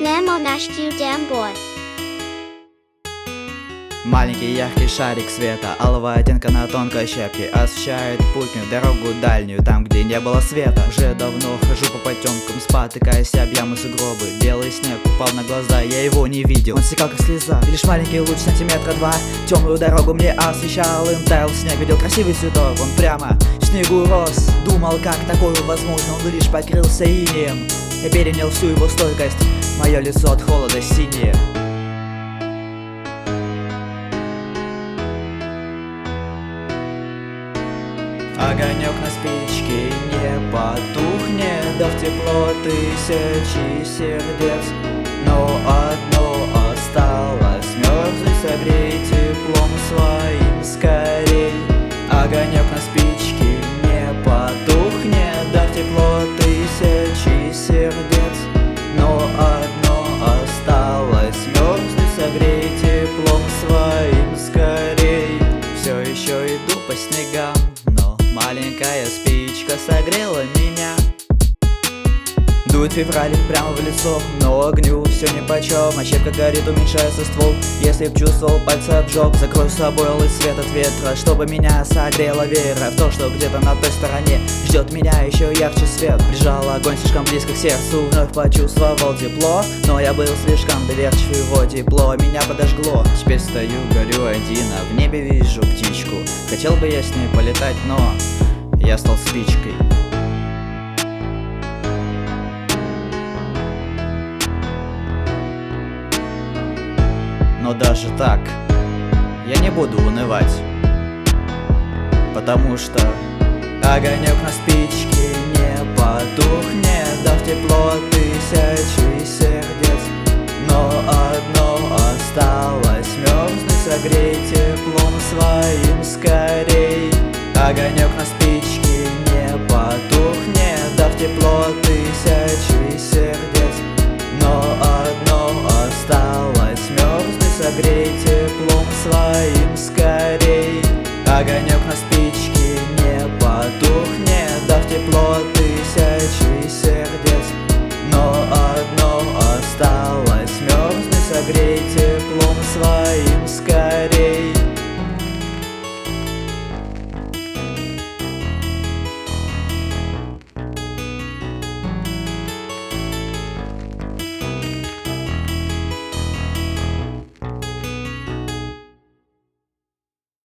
Nemo наш boy. Маленький яркий шарик света, алая оттенка на тонкой щепке освещает путню дорогу дальнюю, там, где не было света. Уже давно хожу по потемкам, спотыкаясь об ямы сугробы. Белый снег упал на глаза, я его не видел, он стекал как слеза. И лишь маленький луч сантиметра два темную дорогу мне освещал. Им таял снег, видел красивый цветок, он прямо в снегу рос. Думал, как такое возможно, он лишь покрылся инеем. Я перенял всю его стойкость, мое лицо от холода синее. Огонек на спичке не потухнет, да в тепло тысячи сердец. Но одно осталось, мерзнуть, согрей теплом своим скорей. Огонек на спичке не потухнет, да в тепло тысячи сердец. Но одно осталось, мерзнуть, согрей теплом своим скорей. Все еще иду по снегам, маленькая спичка согрела меня. Дует февралик прямо в лицо, но огню все нипочем. А щепка горит, уменьшается ствол. Если б чувствовал, пальцы обжег. Закрой с собой алый свет от ветра, чтобы меня согрела вера в то, что где-то на той стороне ждет меня еще ярче свет. Прижал огонь слишком близко к сердцу, вновь почувствовал тепло. Но я был слишком доверчив, его тепло меня подожгло. Теперь стою, горю один, а в небе вижу птичку. Хотел бы я с ней полетать, но я стал спичкой. Но даже так я не буду унывать, потому что огонек на спичке не потухнет, да в тепло тысячи сердец. Но одно осталось, мерзнуть, согрей теплом своим скорей. Огонек на спичке